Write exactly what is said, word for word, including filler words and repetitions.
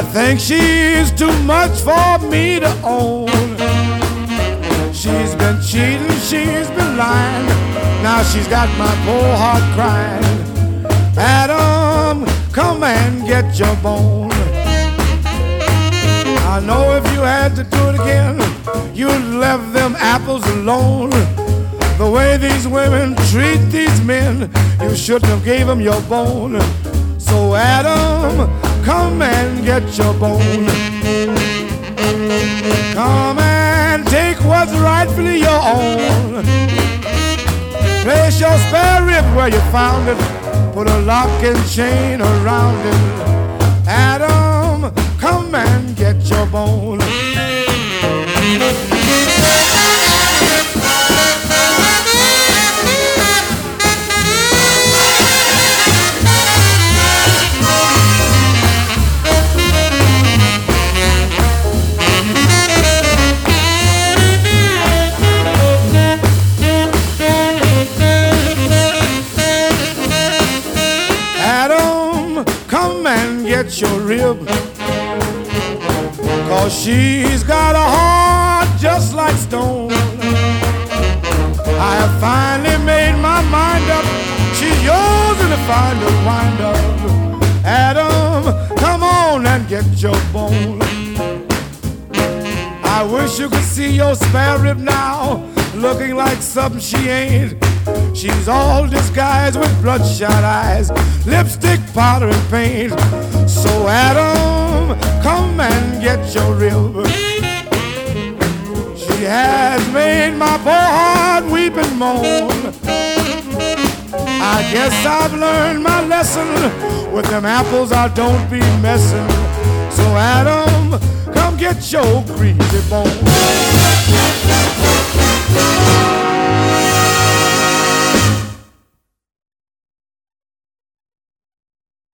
think she's too much for me to own. She's been cheating, she's been lying. Now she's got my poor heart crying. Adam, come and get your bone. I know if you had to do it again, you'd left them apples alone. The way these women treat these men, you shouldn't have gave them your bone. So Adam, come and get your bone. Come and take what's rightfully your own. Place your spare rib where you found it. Put a lock and chain around it. Adam, come and get your bone. Get your rib, 'cause she's got a heart just like stone. I have finally made my mind up. She's yours in the final wind up. Adam, come on and get your bone. I wish you could see your spare rib now, looking like something she ain't. She's all disguised with bloodshot eyes, lipstick, powder, and paint. So Adam, come and get your rib. She has made my poor heart weep and moan. I guess I've learned my lesson. With them apples I don't be messing. So Adam, come get your greasy bone.